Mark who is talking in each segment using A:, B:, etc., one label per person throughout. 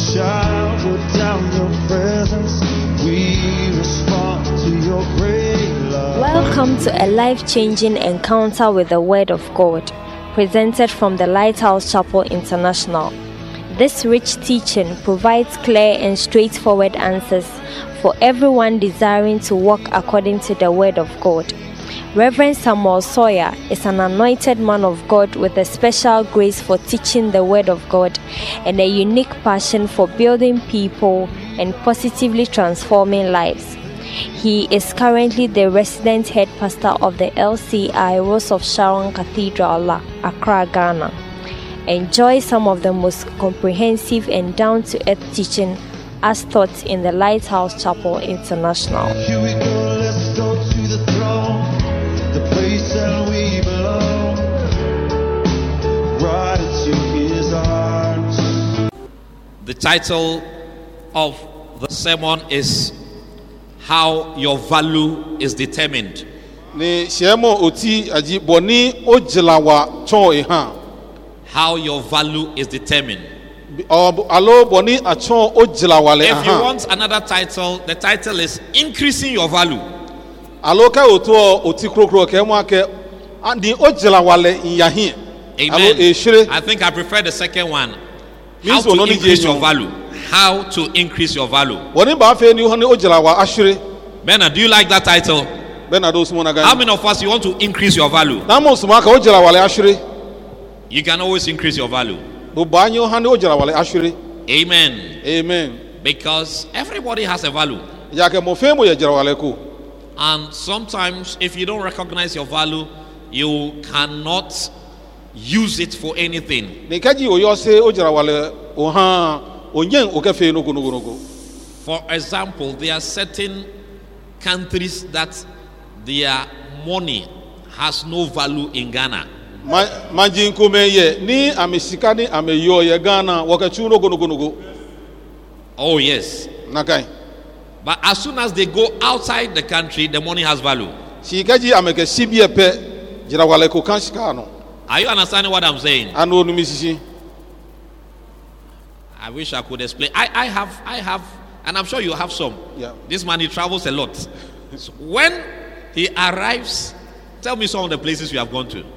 A: shower down your presence. We respond to your great love.
B: Welcome to a life-changing encounter with the Word of God, presented from the Lighthouse Chapel International. This rich teaching provides clear and straightforward answers for everyone desiring to walk according to the Word of God. Reverend Samuel Sawyer is an anointed man of God with a special grace for teaching the Word of God and a unique passion for building people and positively transforming lives. He is currently the resident head pastor of the LCI Rose of Sharon Cathedral, Accra, Ghana. Enjoy some of the most comprehensive and down-to-earth teaching as taught in the Lighthouse Chapel International.
A: Here we go, let's go to the throne, the place that we belong, right into his arms.
C: The title of the sermon is How Your Value is Determined. How your value is determined. If you want another title, the title is Increasing Your Value. Amen. I think I prefer the second one. How to increase your value. How to increase your value. Bernard, do you like that title? How many of us you want to increase your value? You can always increase your value. Amen.
A: Amen.
C: Because everybody has a value. And sometimes if you don't recognize your value, you cannot use it for anything. For example, there are certain countries that their money has no value in Ghana. Oh yes. But as soon as they go outside the country, the money has value. Are you understanding what I'm saying? I wish I could explain. I have, and I'm sure you have some.
A: Yeah.
C: This man, he travels a lot. So when he arrives, tell me some of the places you have gone to.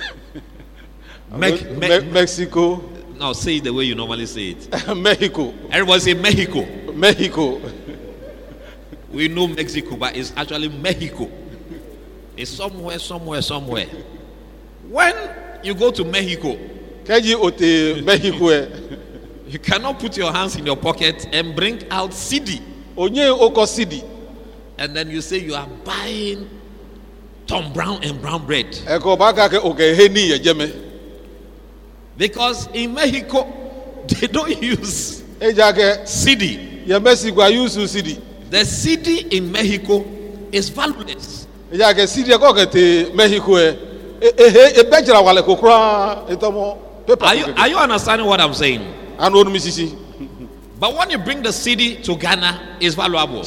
A: Mexico.
C: No, say it the way you normally say it.
A: Mexico.
C: Everybody say Mexico.
A: Mexico.
C: We know Mexico, but it's actually Mexico. It's somewhere. When you go to Mexico, you cannot put your hands in your pocket and bring out CD. And then you say you are buying Tom Brown and brown bread. Because in Mexico, they don't use CD. The CD in Mexico is valueless. Are you understanding what I'm saying? But when you bring the CD to Ghana, it's valuable.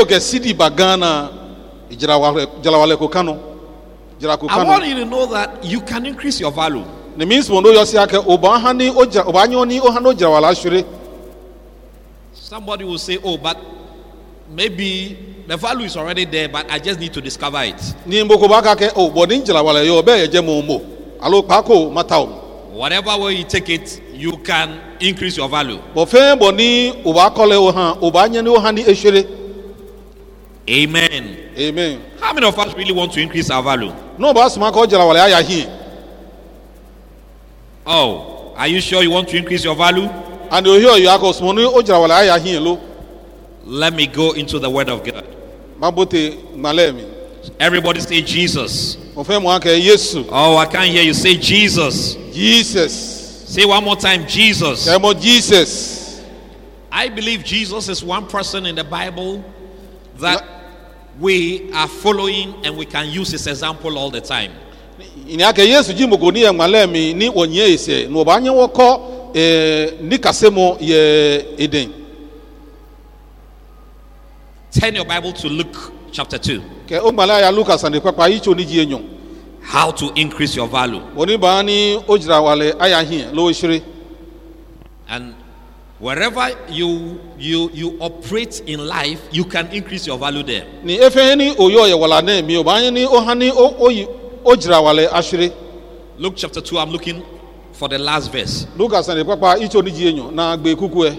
C: I want you to know that you can increase your value. Somebody will say, oh, but maybe the value is already there, but I just need to discover it. Whatever way you take it, you can increase your value. Amen.
A: Amen.
C: How many of us really want to increase our value? Oh, are you sure you want to increase your value? Let me go into the Word of God. Everybody say Jesus. Oh, I can't hear you. Say Jesus.
A: Jesus.
C: Say one more time, Jesus.
A: Jesus.
C: I believe Jesus is one person in the Bible that we are following and we can use his example all the time. Turn your Bible to Luke chapter 2. How to increase your value. And Wherever you operate in life, you can increase your value there.
D: Ni efe ni oyo ye wala ne mi obanye ni ohani oyi ojira wale ashire.
C: Luke chapter 2, I'm looking for the last verse.
D: Lucas and papa icho ni jienyo na gbe kuku e.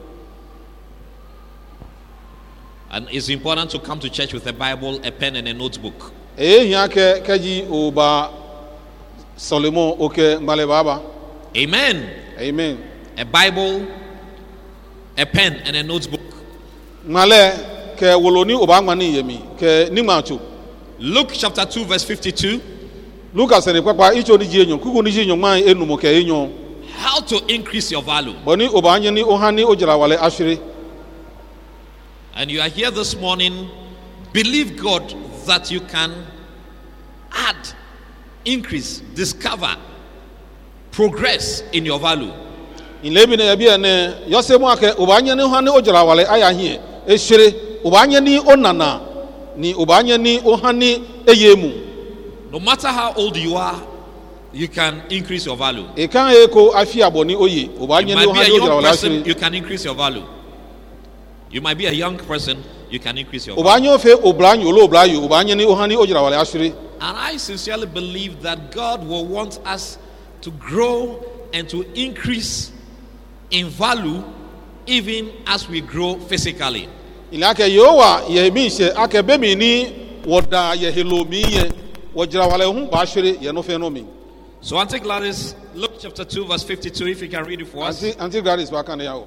C: And it's important to come to church with a Bible, a pen, and a notebook.
D: Hiya ke kaji oba Solomon oke mbale baba.
C: Amen.
D: Amen.
C: A Bible, a pen, and a notebook.
D: Male ke woloni oba ngmani yemi ke nimacho.
C: Luke chapter 2, verse 52.
D: Lucas and papa icho ni jienyo kuku ni jienyo man enumo ke enyo.
C: How to increase your value.
D: Boni obanye ni ohani ojira wale ashire.
C: And you are here this morning, believe God that you can add, increase, discover, progress in your value.
D: In lebine ya bia ne yose mu ake obanye ni ohani ojira wale aya hie eshere obanye ni onana ni obanye ni ohani eyemu.
C: No matter how old you are, you can increase your value.
D: E kan eko afia boni oye obanye
C: You
D: ni
C: might be a
D: ohani ojira
C: young
D: wale
C: person,
D: ashire.
C: you can increase your value. You might be a young person, you can increase your value.
D: Obanye ofe obranyo olo obrayo obanye ni ohani ojira wale ashire.
C: And I sincerely believe that God will want us to grow and to increase in value even as we grow physically.
D: Ilake yowa ye mi se ake be mi ni woda ye helo mi ye wojira wale hu ba ashire ye no fe no mi.
C: So Auntie Gladys, Luke chapter 2 verse 52, if you can read it for us.
D: Auntie Gladys wa kan yawo.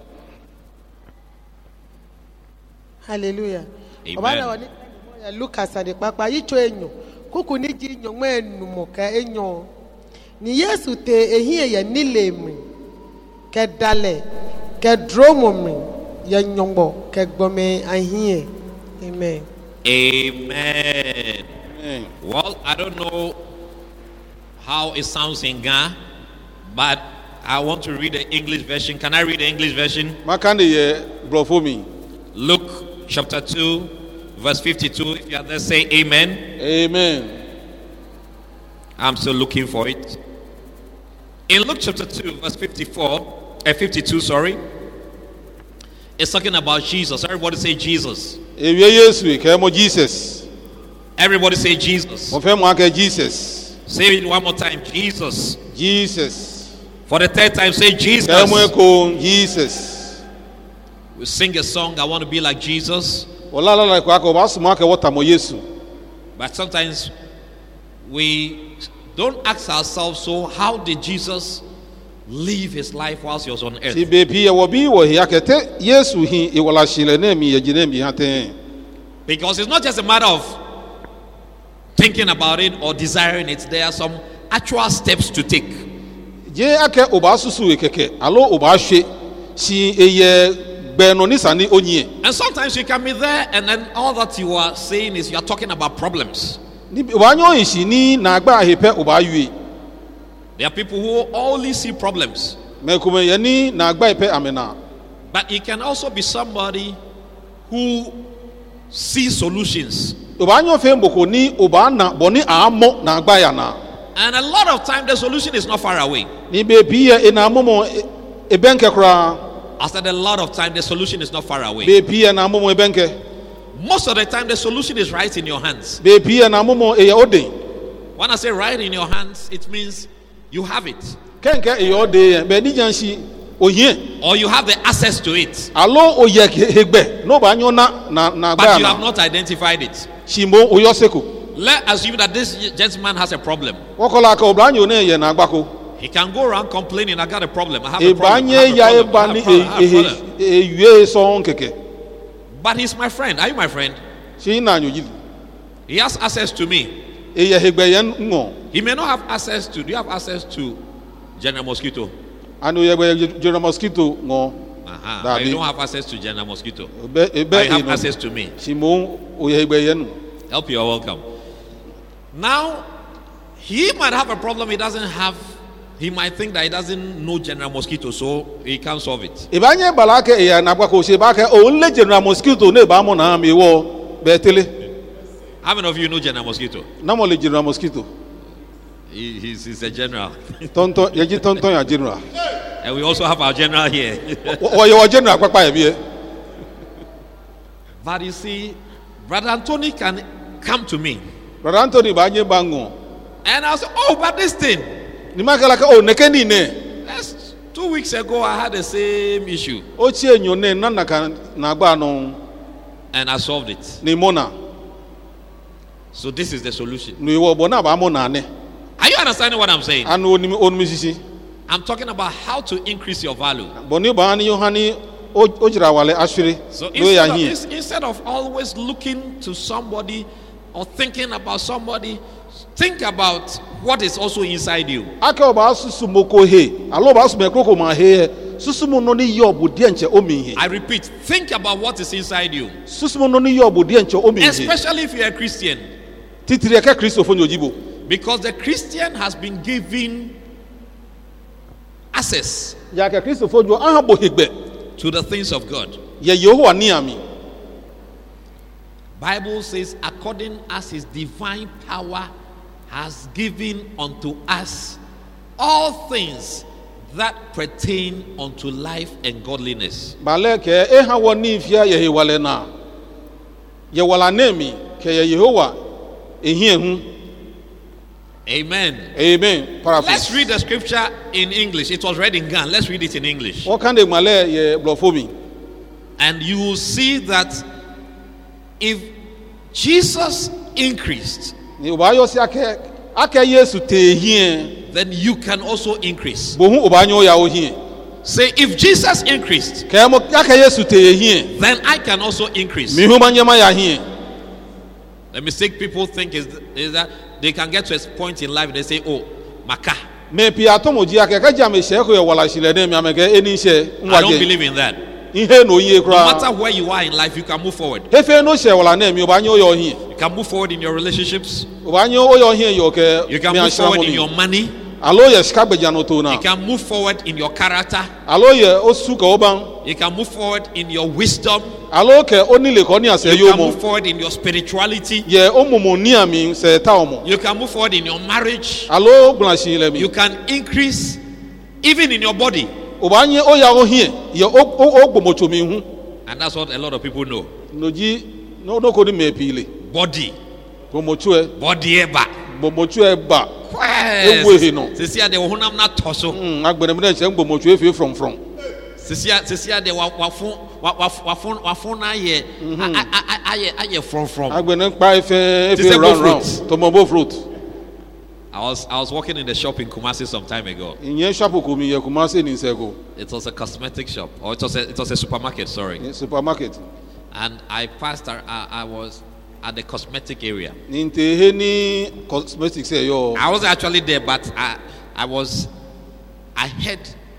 E: Hallelujah.
C: Amen.
E: Obana wani Lucas ade papa yicho enyo kuku ni ji enyo mo enumo ka enyo ni Yesu te ehie ye nilemi ke dale ke dromomi ye nyombo ke gbome ahie. Amen.
C: Amen.
D: Amen.
C: Well, I don't know how it sounds in Ghana, but I want to read the English version. Can I read the English version?
D: Makande ye blofo mi.
C: Luke chapter 2 verse 52. If you are there, say amen.
D: Amen.
C: I'm still looking for it. In Luke chapter 2 verse 52, sorry, it's talking about Jesus. Everybody say Jesus.
D: Ewie Yesu ke mo Jesus.
C: Everybody say Jesus.
D: Mo fe mo ake Jesus.
C: Say it one more time. Jesus.
D: Jesus.
C: For the third time, say Jesus.
D: Ke mo eko Jesus.
C: We sing a song, I want to be like Jesus.
D: Wala la kwa ko ba sumo ake wota mo Yesu.
C: But sometimes we don't ask ourselves, so how did Jesus live his life whilst he was on earth?
D: Ti be bi e wo bi wo hi akete Yesu hi e wala shile na mi ye gine mi haten.
C: Because it's not just a matter of thinking about it or desiring it. There are some actual steps to take.
D: Je ake oba susu e keke alo oba hwe si eye beno ni sani onye.
C: And sometimes you can be there and then all that you are saying is you are talking about problems.
D: Ni wanyo ishi ni na agba hepe oba yue.
C: There are people who only see problems.
D: Me kume ye ni na agba hepe amena.
C: But you can also be somebody who sees solutions.
D: Oba nyo fe mboko ni oba na boni amo na agba ya na.
C: And a lot of time the solution is not far away.
D: Ni be bi e na momo e benke kra.
C: After a lot of time the solution is not far away.
D: Be bi e na momo e benke.
C: Most of the time the solution is right in your hands.
D: Be bi e na momo e odin.
C: When I say right in your hands, it means you have it.
D: Kenke e odin be ni janshi ohie.
C: Or you have the access to it.
D: Alo oye hegbe no ba nyo na agba
C: But you
D: ya
C: have
D: na.
C: not identified it.
D: Shimo oyoseko.
C: Let's assume that this gentleman has a problem.
D: Wokola ka obranyo na ye na agbako.
C: He can go around complaining, I got a problem, I have a problem, I
D: Ebanye
C: have
D: ya
C: a problem, I
D: eba ni
C: have a problem.
D: ewie so nkeke.
C: But he's my friend. Are you my friend?
D: Shi na anyoji.
C: He has access to me.
D: Eye hegbe ye ngo.
C: He may not have access to, do you have access to General Mosquito?
D: Anu ye gbe General Mosquito ngo.
C: But you don't have access to General Mosquito.
D: Ebe
C: But you have
D: no.
C: access to me.
D: Shimo oye hegbe ye no.
C: Help you are welcome. Now, he might have a problem he doesn't have. He might think that he doesn't know General Mosquito, so he can't solve it.
D: Ibanye balake e na agbako se ba ke o le General Mosquito ne ba mo na mi wo be tele.
C: How many of you know General Mosquito?
D: Na mo le General Mosquito.
C: He's a general.
D: Tonton ye ji tonton ya General.
C: And we also have our general here.
D: wɔyɛ wɔ general kpakpa yɛ bie.
C: But you see, Brother Anthony can come to me.
D: Brother Anthony ba nye bango.
C: And I'll say, oh, but this thing.
D: Ni ma kala ka o neke ni ne.
C: That's 2 weeks ago, I had the same issue.
D: O tie nyo ne na ka na gba no.
C: And I solved it.
D: Ni mona.
C: So this is the solution.
D: Ni wo bona ba mo na ne.
C: Are you understanding what I'm saying?
D: Anu onimi sisi.
C: I'm talking about how to increase your value.
D: Boni ba ni Yohani ojira wale ashiri.
C: So instead of always looking to somebody or thinking about somebody, think about what is also inside you.
D: Aka ba susu moko he. Alo ba susu mekoko ma he. Susu mo no ni yobu die nche omi he.
C: I repeat, think about what is inside you.
D: Susu mo no ni yobu die nche omi he.
C: Especially if you're a Christian.
D: Titiri ka Kristo fo nyojibo.
C: Because the Christian has been given access
D: Ya ka Kristo fo jo an bo hegbe
C: to the things of God.
D: Ye Yehowa ni ami.
C: Bible says, according as his divine power has given unto us all things that pertain unto life and godliness.
D: Bale ke e ha woni fia ye hewale na. Ye wala nemi ke ye Yehowa ehie hu.
C: Amen.
D: Amen. Paraphrase.
C: Let's read the scripture in English. It was read in Ghana. Let's read it in English.
D: What kind of male ye blofomi?
C: And you will see that if Jesus increased,
D: Ni ubayo si ake Yesu te hie.
C: then you can also increase.
D: Bohu ubanyo ya o hie.
C: Say, if Jesus increased,
D: Ke mo ake Yesu te hie.
C: then I can also increase.
D: Mi hu manyema ya hie.
C: The mistake people think is that they can get to a point in life, they say, oh, maka.
D: Me pi atomo ji ake ka jame she ko ye wala shile ne mi ameke eni she
C: I don't
D: nwaje.
C: believe in that.
D: Ihe no ye
C: No
D: kra.
C: matter where you are in life, you can move forward.
D: Hefe no she wala na mi ubanyo yo hie.
C: You can move forward in your relationships.
D: Ubanyo o yo hie yo ke.
C: You can move forward in your money.
D: Alo ye shika gbeja no to na.
C: You can move forward in your character.
D: Alo ye osu ka oban.
C: You can move forward in your wisdom.
D: Alo ke onile ko ni ase
C: You
D: yo
C: can
D: mo.
C: move forward in your spirituality.
D: Ye omumu ni ami se ta omo.
C: You can move forward in your marriage.
D: Alo gbanshi le mi.
C: You can increase even in your body.
D: Obanye o ya o hie ye o gbomocho mi hu.
C: And that's what a lot of people know.
D: Noji no ko ni me pile.
C: Body.
D: Gbomocho e
C: Body eba.
D: gbomocho e ba.
C: Yes.
D: Ewu ehe no.
C: Sisia de honam na toso.
D: Agbere mi na se gbomocho e fi from.
C: Sisia de wafun na ye aye from.
D: Agbere pa efe
C: This is
D: round.
C: fruit.
D: Tomobo fruit.
C: I was working in the shop in Kumasi some time ago.
D: Inye shop ko mi ye kuma se ni sego.
C: It was a cosmetic shop, or it was a supermarket. Sorry.
D: Supermarket.
C: And I passed. I was at the cosmetic area.
D: Ni nte ni cosmetics e yo.
C: I wasn't actually there, but I heard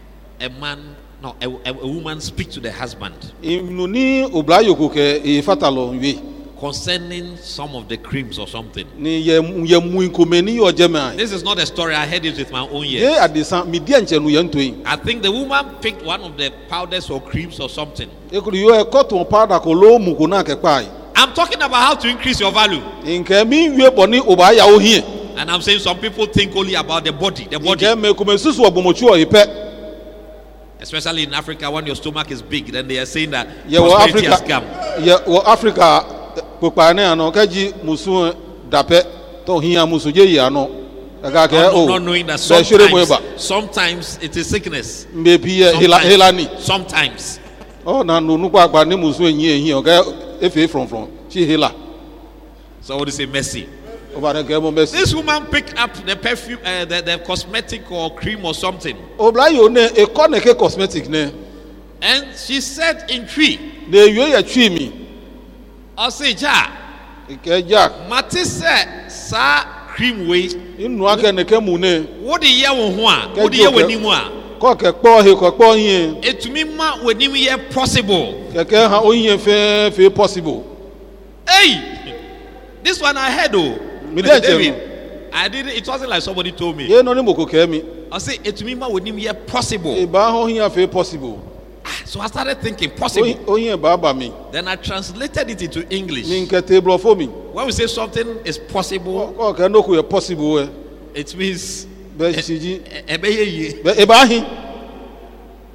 C: a woman speak to the husband
D: Inu ni oblayo ko ke e fatalo nwe.
C: concerning some of the creams or something.
D: Ni ye mu inkomeni yo jema.
C: This is not a story. I heard it with my own
D: Ye
C: ears.
D: adesan mi dia nche nu ye ntoyin.
C: I think the woman picked one of the powders or creams or something.
D: Ekuru yo e cotton powder ko lo mu ko na ke pai.
C: I'm talking about how to increase your value.
D: Nke mi wie boni oba ya o hie.
C: And I'm saying some people think only about the body. The body.
D: Nke me ko me susu ogbomochu o ipe.
C: Especially in Africa, when your stomach is big, then they are saying that
D: Ye wo
C: prosperity has
D: Africa.
C: come.
D: Ye wo Africa popa ne ano kaji musu dape to hia musu je yi ano. Daga ke
C: Not knowing that sometimes it is sickness.
D: Mbebi helani.
C: Sometimes.
D: Oh na nunu kwa agba ni musu enyi ehi o ga efe from chi hela.
C: So what is say mercy?
D: Over the game mercy.
C: This woman picked up the perfume, the cosmetic or cream or something,
D: Oblayo ne e ko ne ke cosmetic ne.
C: and she said in tree,
D: Ne yue ya twi mi.
C: I say, ja,
D: Ke jack.
C: matise sa cream way.
D: Inu ake ne ke mu ne.
C: What the year one? What the year when you are?
D: Ko ke kpo he ko kpo hie.
C: It me ma when you year possible.
D: Keke ha o hie fe possible.
C: Hey, this one I heard oh.
D: Me dey
C: David, I didn't. It wasn't like somebody told me.
D: Ye no ni moko ke mi.
C: I say it me ma when you year possible.
D: E ba ho hie fe possible.
C: So I started thinking possible.
D: O hie ba ba mi.
C: Then I translated it into English.
D: Ni nke table for me.
C: When we say something is possible,
D: Ko ke no ku possible we.
C: it means
D: Be siji.
C: ebeye.
D: Be e ba hi.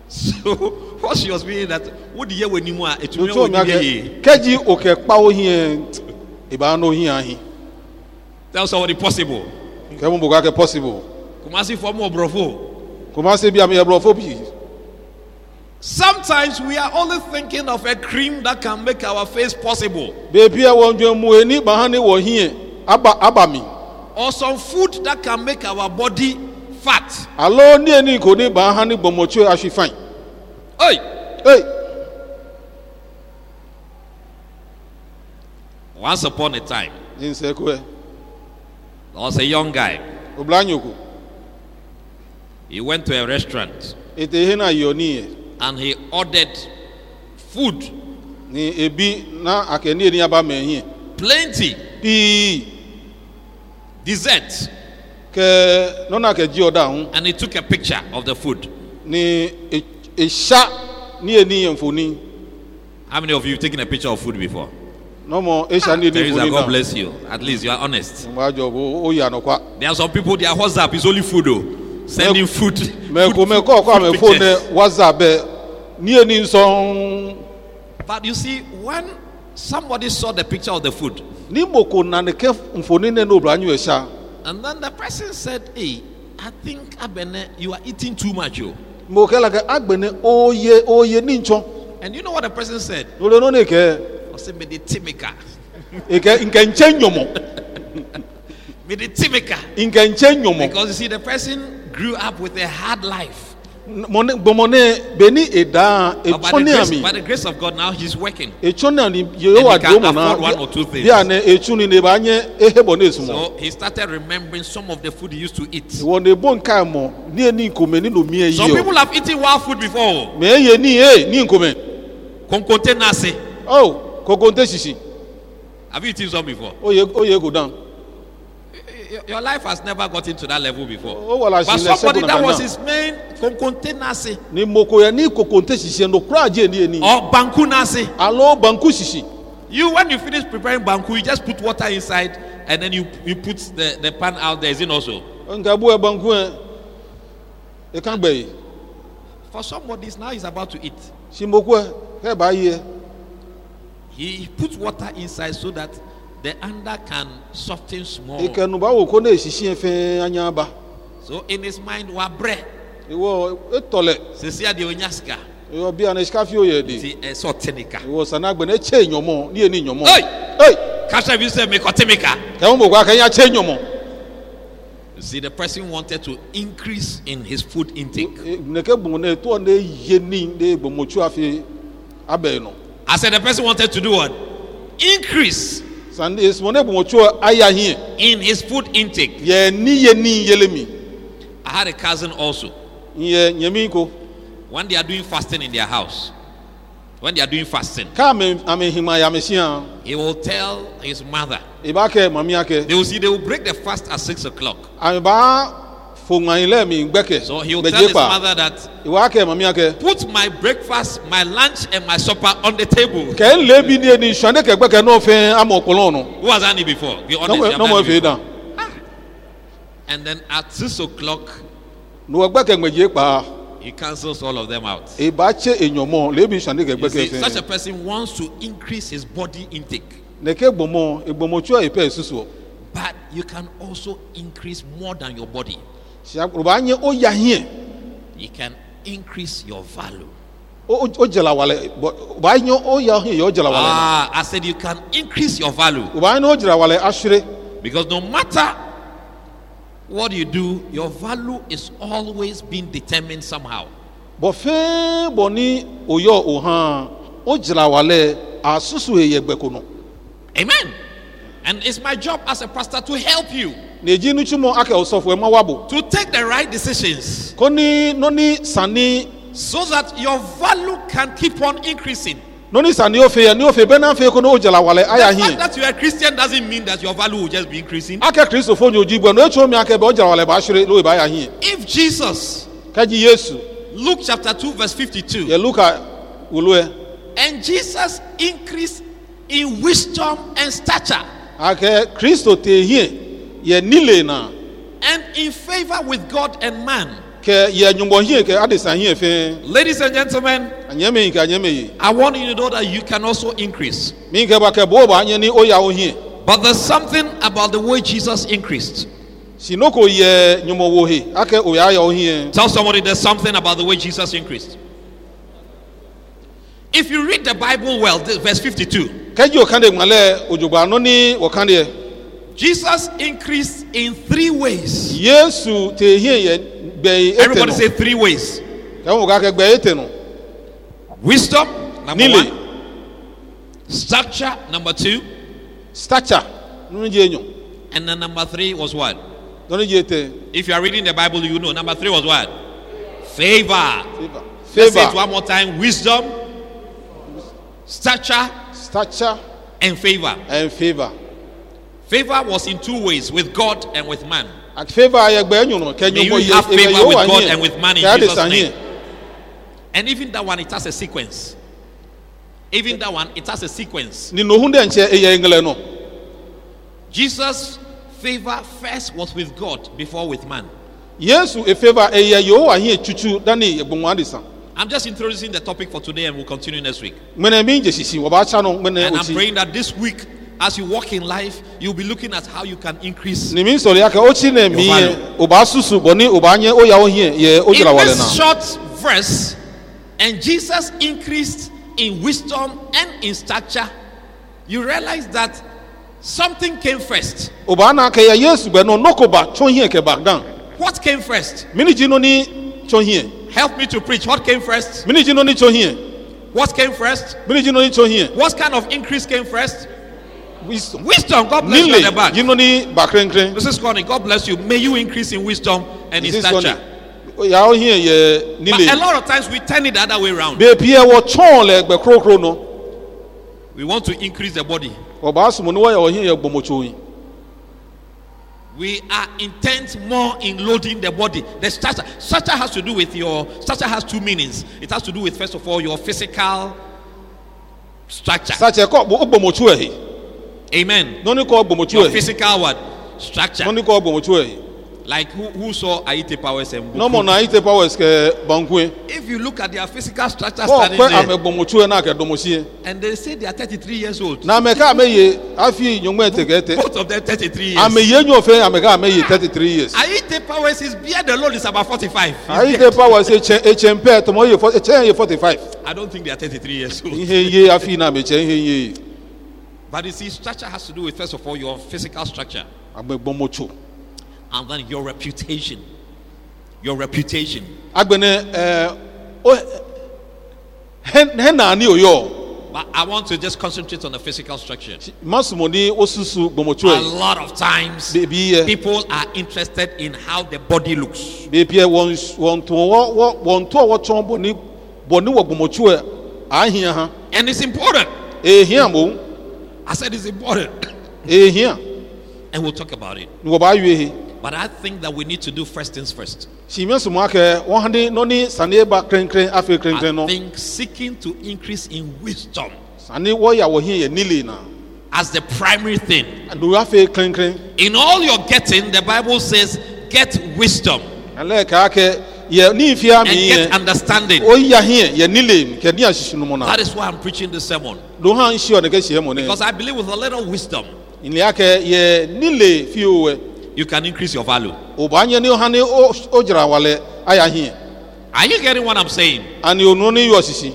C: So what she was meaning that what the year when you are it
D: no
C: will
D: to mi ake keji oke pa ohie e ba no ohie ahi
C: tell somebody possible.
D: ke mo boga ke possible
C: Kumasi for more brofo.
D: kuma se bi am ye brofo bi.
C: Sometimes we are only thinking of a cream that can make our face possible,
D: Baby, I want you mu eni bahani wo hie aba mi.
C: or some food that can make our body fat.
D: Alo ni eni ko ni bahani gbomochu ashi fine.
C: Hey,
D: Hey,
C: once upon a time,
D: in se ko
C: there was a young guy.
D: oblanyoku.
C: He went to a restaurant
D: Ete he na yoni
C: and he ordered food,
D: ni ebi na akeni eni aba me hie.
C: plenty,
D: Pi
C: dessert,
D: ke no na ke ji oda hun
C: and he took a picture of the food.
D: ni e sha ni eni enfoni.
C: How many of you have taken a picture of food before?
D: No mo e sha ni eni
C: Teresa,
D: enfoni
C: God
D: na.
C: bless you. At least you are honest.
D: Mwa jo o ya no kwa.
C: There are some people, their WhatsApp is only food, oh. Sending food.
D: Me ko me ko me phone WhatsApp be ni eni nson
C: But you see, when somebody saw the picture of the food,
D: ni moko na ne ke mfoni ne no oblanyo e sha.
C: and then the person said, hey, I think Abene, you are eating too much, oh.
D: Mo ke la ke agbene oye ni nchon.
C: And you know what the person said?
D: No le no ne ke
C: I said, me the timika.
D: e ke nke nche nyomo.
C: Me the timika.
D: Nke nche nyomo.
C: Because you see, the person grew up with a hard life.
D: Bomone beni eda e
C: But
D: choni
C: by the
D: ami.
C: grace of God, now he's working.
D: E choni ani ye wa
C: And he can
D: do mo na.
C: afford one or two things.
D: Bia ne e chuni ne ba nye ehebo ne sumo.
C: So he started remembering some of the food he used to eat.
D: Wo ne bon kai mo ni eni nkome ni no mi e
C: Some
D: yi o.
C: people have eaten wild food before.
D: Me ye ni nkome.
C: Konkote nasi.
D: Oh, kokonte shishi.
C: Have you eaten some before?
D: Oye go down.
C: Your life has never gotten to that level before.
D: Oh, wala
C: But
D: shi le
C: somebody
D: sebo
C: that
D: na
C: was
D: kana.
C: his main konkonte nasi
D: Ni moko ya ni kokonte shishi no kura je ni eni.
C: or banku nasi.
D: Alo banku shishi.
C: You, when you finish preparing banku, you just put water inside and then you put the pan out there. Is it also?
D: Nga bu e banku e kan gbe yi.
C: For somebody, now he's about to eat.
D: Si moko e ba yi.
C: He put water inside so that the under can soften small.
D: Ikenu ba wo ko na shishi efe anya ba.
C: So in his mind, wa bre.
D: Iwo etole.
C: Sesia de onyaska.
D: Iwo bia na skafi oye di.
C: See, so tenika.
D: Iwo sana gbe na che nyomo ni eni nyomo.
C: Hey!
D: Hey!
C: Kasha you say make otemika.
D: Ke mo gwa kan ya che nyomo.
C: You see, the person wanted to increase in his food intake.
D: Ne ke bu na to na ye ni de gbomochu afi abe no.
C: I said the person wanted to do what? Increase
D: Sunday is mo na gbomochu aya hie.
C: in his food intake.
D: Ye ni yelemi.
C: I had a cousin also.
D: Ye nyemi ko.
C: When they are doing fasting in their house, when they are doing fasting,
D: Ka me amehima ya mesia.
C: he will tell his mother.
D: E ba ke mami ake.
C: They will break the fast at 6 o'clock.
D: Ami ba fo ngwan ile mi gbeke.
C: So he will tell his mother that
D: E wa ke mami ake.
C: put my breakfast, my lunch, and my supper on the table.
D: Ke le bi ni eni swande ke gbeke no fe amokolo no.
C: Who has done it before? Be honest. you have
D: No
C: done
D: mo
C: it
D: fe
C: before.
D: dan.
C: And then at 6 o'clock,
D: No gbeke ngbeje pa.
C: he cancels all of them out.
D: E ba che enyomo le bi swande ke
C: You see,
D: gbeke
C: such a
D: fe.
C: person wants to increase his body intake.
D: Ne ke gbomo egbomochu e pe susu.
C: But you can also increase more than your body.
D: Sia ba nye o ya hie.
C: You can increase your value.
D: O jela wale ba nye o ya hie o jela wale.
C: I said you can increase your value.
D: Ba nye o jela wale ashire.
C: Because no matter what you do, your value is always being determined somehow.
D: Bo fe boni oyo ohan o jela wale asusu e yegbeko no.
C: Amen. And it's my job as a pastor to help you
D: Ne ji nu chumo ake osofo e ma wabo.
C: to take the right decisions
D: Koni noni sani
C: so that your value can keep on increasing.
D: noni sani o fe ya ni o fe be na fe ko no o jela wale aya
C: The fact
D: hie.
C: that you are a Christian doesn't mean that your value will just be increasing.
D: Ake Kristofo nyo jigbo no echo mi ake be o jela wale ba ashire lo e ba ya hie.
C: If Jesus,
D: Kaji Yesu
C: Luke chapter 2 verse 52,
D: ye Luka ulue
C: and Jesus increased in wisdom and stature
D: ake Kristo te hie ye nile na
C: and in favor with God and man,
D: ke ye nyumbo hie ke adesan hie fe
C: Ladies and gentlemen,
D: anyeme ke anyeme
C: I want you to know that you can also increase.
D: mi ke ba ke bo ba anye ni oya o hie
C: But there's something about the way Jesus increased.
D: sinoko ye nyumbo wo he ake oya ya o hie
C: Tell somebody there's something about the way Jesus increased. If you read the Bible well, verse 52,
D: ke ji o kan de ngale ojugba no ni wo kan de
C: Jesus increased in 3 ways.
D: Yesu te hie ye gbe ete
C: Everybody
D: no
C: say 3 ways.
D: ke wo ga ke gbe ete no
C: Wisdom, number
D: Nile.
C: 1. Stature, number 2.
D: stature no je enyo
C: And then number 3 was what?
D: no je ete
C: If you are reading the Bible, you know. Number 3 was what? Favor.
D: favor
C: Let's say it
D: favor
C: one more time. Wisdom, stature,
D: stature
C: and favor.
D: and favor
C: Favor was in 2 ways, with God and with man.
D: at favor ye gbe enyo no ke
C: May
D: nyumbo
C: you
D: ye
C: have
D: e
C: favor
D: yo
C: with
D: wa
C: God
D: hie
C: and with man in
D: ke adesan
C: Jesus'
D: hie
C: name. And even that one, it has a sequence. Even that one, it has a sequence.
D: ni no hunde nche e ye ngle no
C: Jesus' favor first was with God before with man.
D: Yesu e favor e ye yo wa hie chuchu dani ye gbonwa adesan
C: I'm just introducing the topic for today and we'll continue next week.
D: mene mi je sisi wo ba cha no mene
C: And I'm
D: oti
C: praying that this week, as you walk in life, you'll be looking at how you can increase.
D: ni mi sori aka ochi na mi
C: value.
D: o ba susu boni o ba nye o ya o hie ye o
C: In
D: jira wale
C: this
D: na
C: short verse, and Jesus increased in wisdom and in stature, you realize that something came first.
D: o ba na ka ya Yesu gbe no noko ba chon hie ke back down
C: What came first?
D: mini ji no ni chon hie
C: Help me to preach. What came first?
D: mini ji no ni chon hie
C: What came first?
D: mini ji no ni chon hie
C: What kind of increase came first?
D: wisdom
C: Wisdom. God bless you at the back.
D: ji no ni ba krenkren
C: This is Connie. God bless you. May you increase in wisdom and in
D: this one
C: stature.
D: ya o hie ye
C: But a
D: nile
C: lot of times we turn it the other way around.
D: be pie wo chon le gbe krokro no
C: We want to increase the body.
D: o ba sumo ni wo ya o hie ye gbomocho yi
C: We are intent more in loading the body. The stature. Stature has to do with your stature has 2 meanings. It has to do with, first of all, your physical structure.
D: sache ko gbomocho ehi
C: Amen.
D: no ni ko gbomocho
C: Your
D: ehi
C: physical what? Structure.
D: no ni ko gbomocho ehi
C: Like who saw Aite Powers and
D: no mo
C: Buku?
D: na ite powers ke bankwe
C: If you look at their physical structure
D: ko
C: standing
D: pe
C: there,
D: ame gbomocho na ke domosie
C: and they say they are 33 years old.
D: na me ka me ye afi nyongwe etekete
C: Both of them 33 years.
D: ame ye nyo fe ame ka me ye 33 years
C: Aite Powers, his beard alone is about 45. His
D: ai
C: beard.
D: te powers echempe to mo ye 45
C: I don't think they are 33 years old.
D: ihe ye afi na me che ihe ye
C: But you see, structure has to do with, first of all, your physical structure.
D: ame gbomocho
C: And then your reputation. Your reputation.
D: agbene o he na ni oyo
C: But I want to just concentrate on the physical structure.
D: masumo ni osusu gbomocho
C: A
D: e
C: lot of times,
D: be ye
C: people are interested in how the body looks.
D: be pie won to wo chon boni wo gbomocho e ahia ha
C: And it's important.
D: ehia mo
C: I said it's important.
D: ehia
C: And we'll talk about it.
D: ni wo ba yue
C: But I think that we need to do first things first.
D: si me sumo ake won hande no ni sane ba krenkren afi krenkren
C: I
D: no
C: think seeking to increase in wisdom
D: sane wo ya wo hie ye nile na
C: as the primary thing.
D: do afi krenkren
C: In all you're getting, the Bible says, get wisdom
D: ale ka ake ye ni fi
C: and
D: ami
C: get
D: ye
C: understanding.
D: o ya hie ye nile ke ni ashishi no mo na
C: That is why I'm preaching this sermon.
D: do han shi o ne ke shie mo ne
C: Because I believe with a little wisdom,
D: ni ake ye nile fi o
C: you can increase your value.
D: o ba nye ni o hane o jira wale aya hie
C: Are you getting what I'm saying?
D: ani onu ni yo ashishi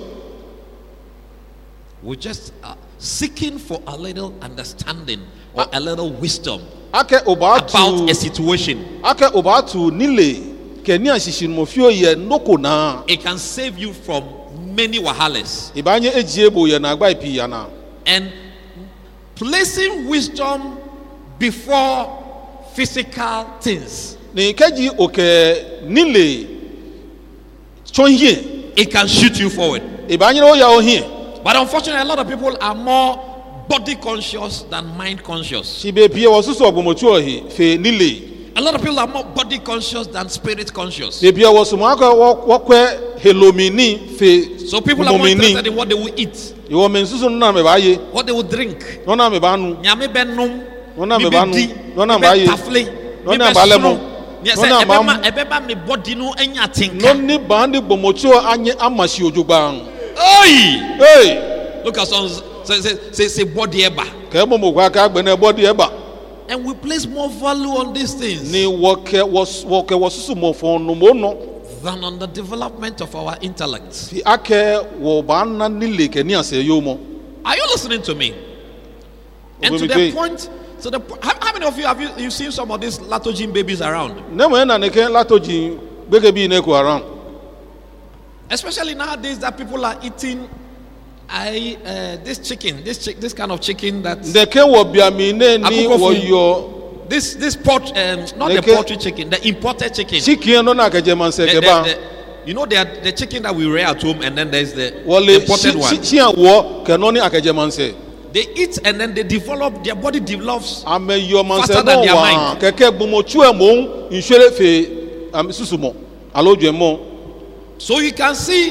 C: We're just seeking for a little understanding or a little wisdom
D: ake o ba
C: about
D: tu
C: a situation.
D: ake o ba tu nile ke ni ashishi mo fi o ye noko na
C: It can save you from many wahales.
D: ibanye ejie bo ye na agba ipi ya na
C: And placing wisdom before physical things,
D: ni keji oke nile chon hie
C: it can shoot you forward.
D: ibanye o ya o hie
C: But unfortunately, a lot of people are more body conscious than mind conscious.
D: si be pie wo susu ogbomochu ohi fe nile
C: A lot of people are more body conscious than spirit conscious.
D: be pie wo sumo aka wo kwe helomini fe
C: So people are more
D: gumomini.
C: interested in what they will eat,
D: Iwo men susu no na me ba ye
C: what they will drink.
D: no na me ba nu
C: Nyame benum,
D: no na me
C: mi
D: ba nu
C: bedi,
D: no na
C: mi
D: ba ye
C: betafle,
D: no
C: mi
D: na ba le mo
C: besono, Yes,
D: No, na, ma'am.
C: ebeba me body no enya
D: no
C: tinka.
D: ni bandi gbomochuo anye amashi ojugban.
C: Oi!
D: Hey,
C: Look at some say body eba.
D: ke mo gwa ka gbe na body eba.
C: And we place more value on these things
D: Ni woke wasusu mo fon no mo no.
C: than on the development of our intellect.
D: Fi ake wo bana nile ke ni ase yo mo.
C: Are you listening to me? And to the point, how many of you have you seen some of these latogene babies around?
D: Ne mo na ne ke latoji gbege bi ne ko around.
C: Especially nowadays that people are eating this chicken, this kind of chicken that
D: De ke wo biami ne ni
C: Akoko
D: wo
C: fu.
D: yo
C: this pot not the
D: Neke-
C: poultry chicken, the imported chicken.
D: chicken no na ke je man se ke ba.
C: You know the chicken that we rear at home, and then there's the
D: Wole
C: imported one.
D: chi wo ke no ni akeje man se.
C: They eat and then they develop, their body develops.
D: Ame yo man se
C: Faster than
D: no
C: their
D: wa
C: mind.
D: keke gbomochu e mo insure fe am susu mo. Aloju e mo.
C: So you can see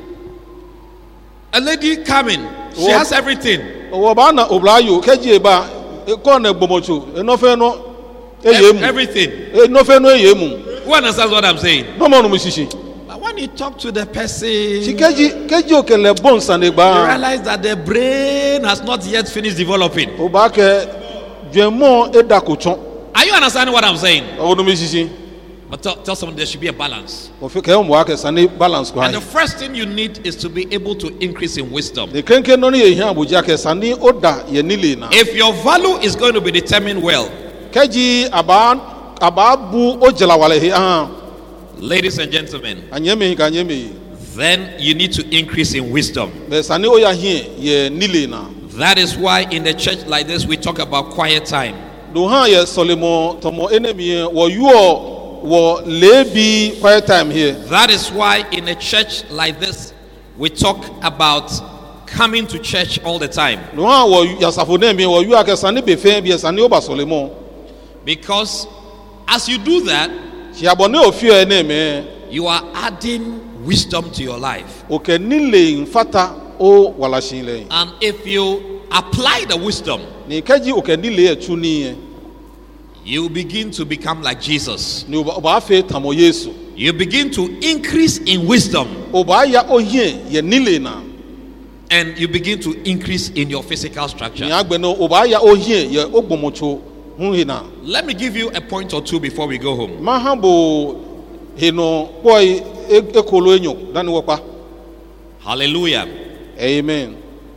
C: a lady coming. She
D: Oh.
C: has everything.
D: Wo ba na oblayo keji e ba e ko na gbomochu e no fe no eye mu.
C: Everything.
D: E no fe no eye mu.
C: Who understands what I'm saying?
D: No mo no musisi.
C: But when you talk to the person,
D: Ti
C: you
D: keji okele bonsa ne gba.
C: realize that the brain has not yet finished developing.
D: O ba ke dwemo e da ko chon.
C: Are you understanding what I'm saying?
D: O no musisi.
C: But tell someone there should be a balance.
D: O fe ke mo ake sane balance ko
C: And the
D: hai.
C: first thing you need is to be able to increase in wisdom.
D: De kenke no ni ye hian abuja ke sane oda ye nile na.
C: If your value is going to be determined well,
D: Keji ababu ojela wale he
C: ladies and gentlemen,
D: anyeme ka anyeme
C: then you need to increase in wisdom.
D: be sane oya hie ye nile na
C: That is why in a church like this we talk about quiet time.
D: do ha ye solemo tomo enemi wo yuo wo lebi quiet time here.
C: That is why in a church like this we talk about coming to church all the time.
D: Do ha wo yasafo nemi wo yu ake sane be fe bi sane oba solemo
C: Because as you do that,
D: si abone ofio eneme
C: you are adding wisdom to your life.
D: oke nile mfata o wala shinle
C: And if you apply the wisdom,
D: ni keji oke nile etu ni
C: you begin to become like Jesus.
D: ni oba fe tamo Yesu
C: You begin to increase in wisdom,
D: oba ya ohie ye nile na
C: and you begin to increase in your physical structure.
D: ni agbe no oba ya ohie ye ogbomocho hunhina
C: Let me give you a point or two before we go home.
D: mahambo hino boy ekolo enyo dani wopa.
C: Hallelujah.
D: Amen.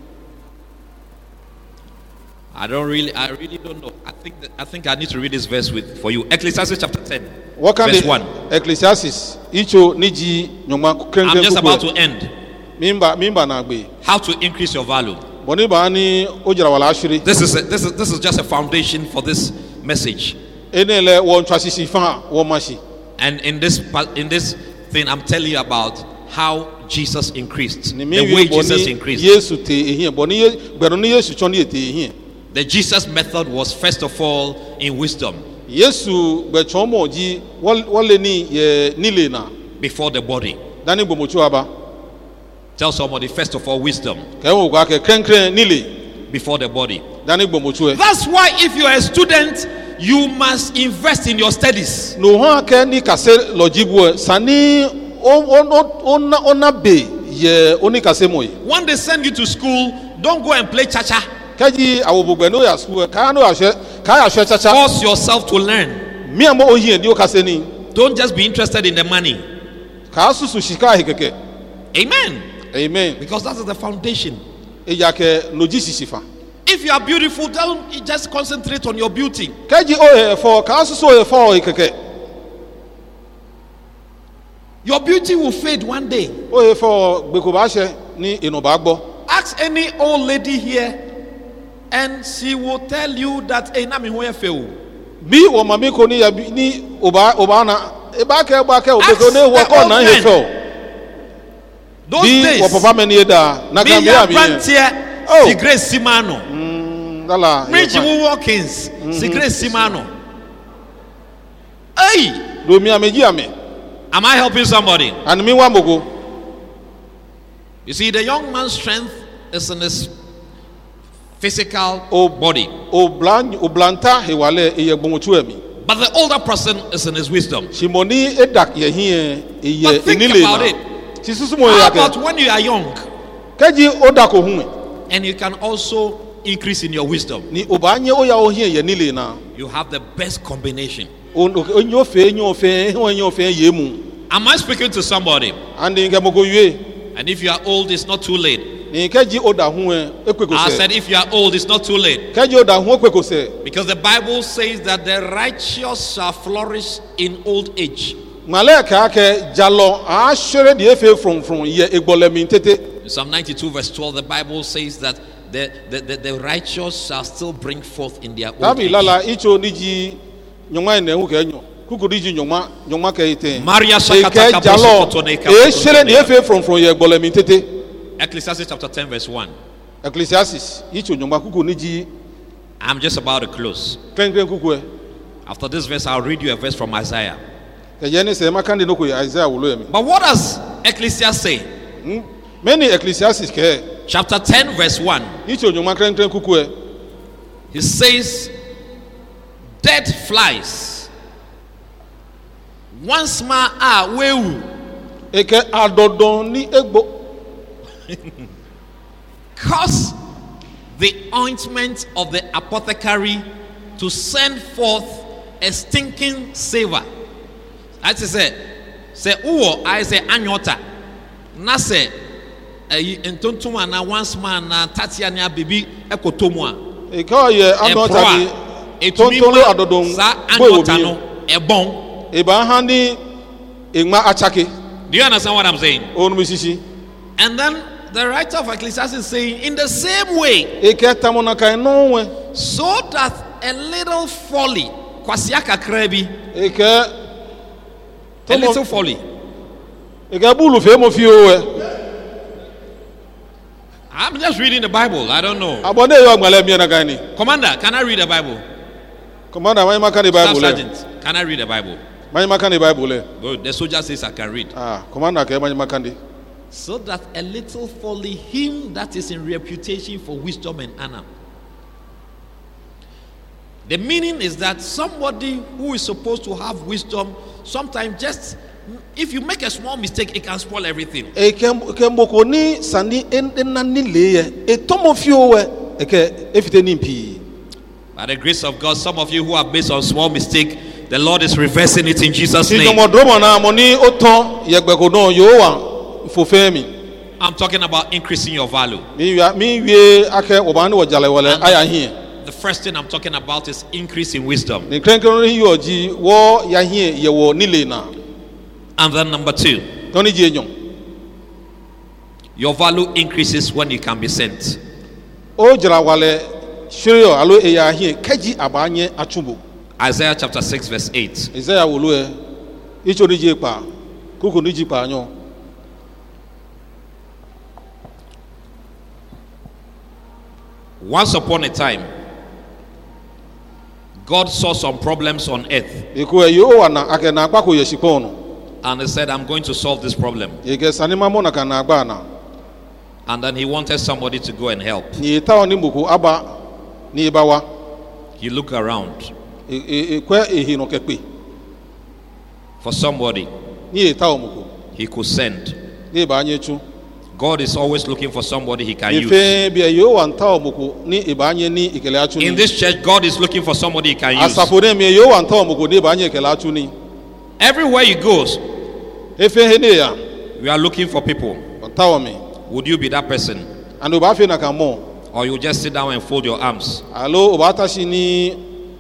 C: I really don't know. I think I need to read this verse for you. Ecclesiastes chapter 10.
D: What can
C: Verse
D: the
C: 1.
D: Ecclesiastes icho niji nyoma krenken
C: I'm just about to end.
D: mimba na gbe
C: How to increase your value.
D: boni ba ni ojira wala ashiri
C: This is just a foundation for this message.
D: enele wo ntwasisi fa wo mashi
C: And in this thing, I'm telling you about how Jesus increased,
D: ni
C: the
D: mi
C: way
D: wi
C: Jesus
D: boni
C: increased.
D: Yesu te ehie boni gbero ni Yesu chon ni te ehie
C: The Jesus method was first of all in wisdom
D: Yesu gbe chon mo ji wole ni ye nile na
C: before the body.
D: dani gbomochu aba
C: Tell somebody first of all wisdom
D: ke wo gwa ke krenkren nile
C: before the body.
D: dani gbomochu e
C: That's why if you are a student, you must invest in your studies.
D: no ho ake ni kase lojibu sani ona be ye oni kase moyi
C: When they send you to school, don't go and play cha-cha.
D: kaji awobugbe no ya school ka no ya chacha
C: Force yourself to learn.
D: mi amo oyin di o kase ni
C: Don't just be interested in the money.
D: ka susu shika hekeke.
C: Amen.
D: Amen.
C: Because that is the foundation.
D: Eya ke noji sisifa
C: If you are beautiful, don't just concentrate on your beauty.
D: kaji o for ka susu o for hekeke
C: Your beauty will fade one day.
D: o for gbeko ba se ni ino ba gbo
C: Ask any old lady here, and she will tell you that na me ho efe o.
D: bi wo mami ko ni ya bi ni oba na e ba ke obeko ne wo
C: Ask
D: ko
C: the
D: na
C: old
D: he so
C: Those
D: bi
C: days,
D: wo papa me ni da na
C: me
D: kan bi
C: ya
D: abi
C: brantie,
D: Oh.
C: si Grace Simano.
D: dala
C: Rich Walkins, si Grace Simano. Hey,
D: do mi ameji ame
C: am I helping somebody?
D: and mi wa mogo
C: You see, the young man's strength is in his physical
D: Oh.
C: body.
D: o blanta he wale e gbomochu emi
C: But the older person is in his wisdom.
D: Shimoni edak ye hie eye
C: But think
D: enile
C: about
D: na.
C: it.
D: Sisusumo
C: How
D: ya
C: about
D: ke.
C: when you are young
D: Keji odako hu.
C: and you can also increase in your wisdom?
D: Ni obanye oya ohie ye nile na.
C: You have the best combination.
D: Onyo fe ye mu.
C: Am I speaking to somebody?
D: Andi nke mogo yue.
C: And if you are old, it's not too late.
D: Ni keji oda hu ekweko
C: I
D: se.
C: said, if you are old, it's not too late.
D: Keji oda hu ekweko se.
C: Because the Bible says that the righteous shall flourish in old age.
D: Maleka ke jalo a shere die fe from ye egbolemi tete.
C: In Psalm 92 verse 12, the Bible says that the righteous shall still bring forth in their old
D: Tabi
C: age.
D: lala icho niji nyoma ne hu ke nyo. Kuku niji nyoma ke ite.
C: Maria
D: Ke
C: Shakata
D: jalo
C: Kaposokotoneka.
D: e shere die fe from ye egbolemi tete.
C: Ecclesiastes chapter 10 verse 1.
D: Ecclesiastes icho nyoma kuku niji
C: I'm just about to close.
D: kren kuku e.
C: After this verse, I'll read you a verse from Isaiah.
D: Ke yene se makande no ko Isaiah wolo emi.
C: But what does Ecclesiastes say?
D: Many Ecclesiastes ke
C: Chapter 10 verse 1.
D: icho nyoma kren kuku e.
C: He says, dead flies once more are wewu.
D: Eke adodon ni egbo.
C: Cause the ointment of the apothecary to send forth a stinking savor. I say uwo I say anyota. Na say entontuma na once man na tatia na bibi ekotomwa.
D: Eke oye anota ni
C: Etumimo
D: adodon
C: sa
D: bo
C: anyota
D: obi.
C: no ebon.
D: Eba hani egma achake.
C: Do you understand what I'm saying?
D: Onu misisi.
C: And then the writer of Ecclesiastes is saying, in the same way,
D: Eke tamona kai no we.
C: so that a little folly, kwasiaka krebi,
D: Eke
C: a little folly.
D: Eke bulu fe mo fi o we.
C: I'm just reading the Bible. I don't know.
D: Abone yo agbale mi na kai ni.
C: Commander, can I read the Bible?
D: Commander mai maka the
C: Staff
D: Bible le.
C: Sergeant, can I read the Bible?
D: Mai maka the Bible le.
C: Oh, the soldier says I can read.
D: Ah, commander ke mai maka ndi.
C: So that a little folly, him that is in reputation for wisdom and honor. The meaning is that somebody who is supposed to have wisdom, sometimes just if you make a small mistake, it can spoil everything.
D: Eke mboko ni sani enna ni le e tomo fi o we. Eke efite ni mpi.
C: By the grace of God, some of you who are based on small mistake, the Lord is reversing it in Jesus'
D: Si
C: name.
D: jomo dromo na moni oton yegbe ko don yo wa fofe mi.
C: I'm talking about increasing your value.
D: Mi wie ake obani wo jale wale aya hie.
C: The first thing I'm talking about is increase in wisdom.
D: Ni krenkron ri yo ji wo ya hie ye wo nile na.
C: And then number 2,
D: Toni ji enyon.
C: your value increases when you can be sent.
D: O jara wale shiro alo e ya hie keji abanye atubo.
C: Isaiah chapter 6 verse 8.
D: Isaiah wolu e. Icho ni ji pa. Kuku ni ji pa anyo.
C: Once upon a time, God saw some problems on earth
D: Iku e yo wa na ake na agba ko ye sipo no.
C: and he said, I'm going to solve this problem.
D: Ike sani mamo na ka na agba na.
C: And then he wanted somebody to go and help.
D: Ni ta oni mbuku aba ni ibawa.
C: He looked around
D: Kwe ehi no kepe.
C: for somebody
D: Ni ta omuku.
C: he could send.
D: Ni ba anye chu.
C: God is always looking for somebody he can use.
D: Ife bia yo wa nta omuku ni iba anye ni ikele achu ni.
C: In this church, God is looking for somebody he can use.
D: Asafo ne mi yo wa nta omuku ni iba anye ikele achu ni.
C: Everywhere he goes,
D: Efe he ne ya.
C: we are looking for people.
D: Nta o mi.
C: Would you be that person?
D: Ando ba fe na ka mo.
C: Or you just sit down and fold your arms?
D: Alo obata shi ni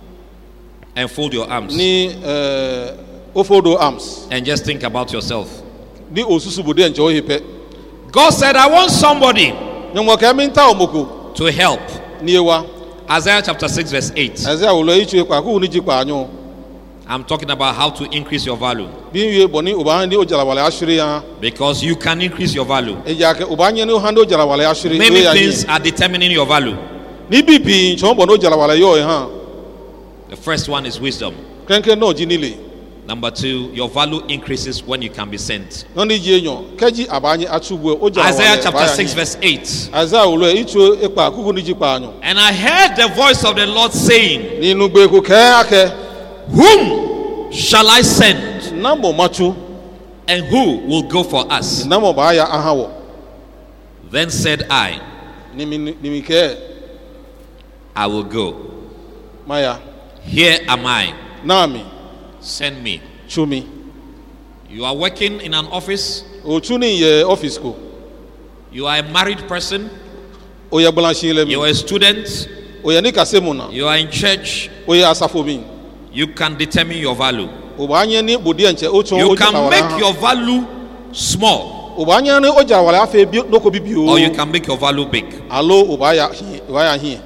D: ni ofodo arms.
C: And just think about yourself.
D: Ni osusu bude nche o hepe.
C: God said, I want somebody
D: Nyongo ke mi nta omuku
C: to help.
D: ni ewa.
C: Isaiah chapter 6 verse 8.
D: Isaiah wolu ichu e kwa ku ni ji pa anyo.
C: I'm talking about how to increase your value.
D: Bi wie boni oba ndi o jara wale ashiri ya.
C: Because you can increase your value.
D: Eja ke oba nye ni o hando jara wale ashiri.
C: Many things are determining your value.
D: Ni bibi ncho bo no jara wale yo e ha.
C: The first one is wisdom.
D: Krenke no ji nile.
C: Number 2, your value increases when you can be sent.
D: No ni ji enyo keji abanye atubu o jara wale.
C: Isaiah chapter 6 verse 8.
D: Isaiah wolu ichu e pa kuku ni ji pa anyo.
C: And I heard the voice of the Lord saying,
D: Ni nu gbe ku ke ake.
C: whom shall I send?
D: na mo machu
C: And who will go for us?
D: na mo ba ya ahawo
C: Then said I,
D: nimi ke
C: I will go.
D: maya
C: Here am I.
D: nami
C: Send me.
D: chumi
C: You are working in an office.
D: o chuni ye office ko
C: You are a married person.
D: o ye blanchi le mi
C: You are a student.
D: o ye ni kasemu na
C: You are in church.
D: o ye asafo mi
C: You can determine your value.
D: o ba anye ni bodi enche o chon
C: You
D: o jara
C: can
D: wala
C: make your value small,
D: o ba anye ni o jara wala afa bi no ko bibi o
C: or you can make your value big.
D: alo o ba ya hi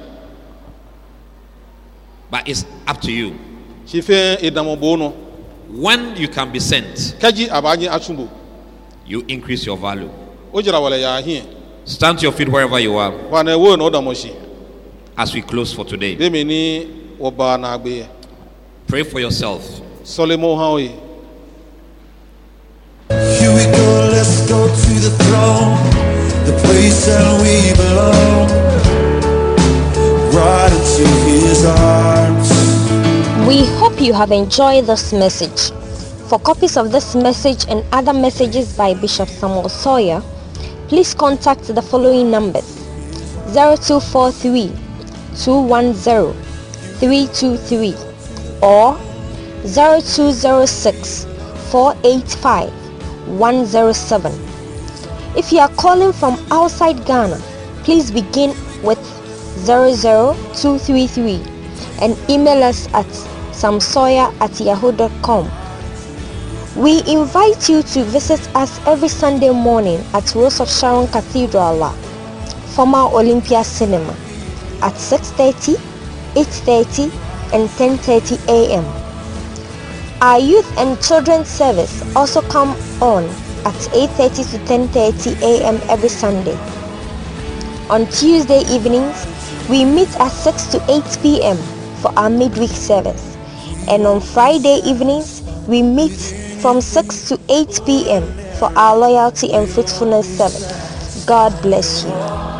C: But it's up to you.
D: chi fe edamo bo no
C: When you can be sent,
D: kaji abanye achumbo
C: you increase your value.
D: o jara wala ya hi
C: Stand to your feet wherever you are
D: wa na wo no damo shi
C: as we close for today.
D: de me ni wo ba na agbe
C: Pray for yourself.
D: solemo ha oyi
A: Here we go, let's go to the throne, the place that we belong, right into his arms.
B: We hope you have enjoyed this message. For copies of this message and other messages by Bishop Samuel Sawyer, please contact the following numbers: 0243 210 323 or 0206 485 107. If you are calling from outside Ghana, please begin with 00233 and email us at samsawyer@yahoo.com. We invite you to visit us every Sunday morning at Rose of Sharon Cathedral, former Olympia Cinema, at 6:30, 8:30 and 10:30 a.m. Our youth and children's service also come on at 8:30 to 10:30 a.m. every Sunday. On Tuesday evenings, we meet at 6 to 8 p.m. for our midweek service. And on Friday evenings, we meet from 6 to 8 p.m. for our loyalty and fruitfulness service. God bless you.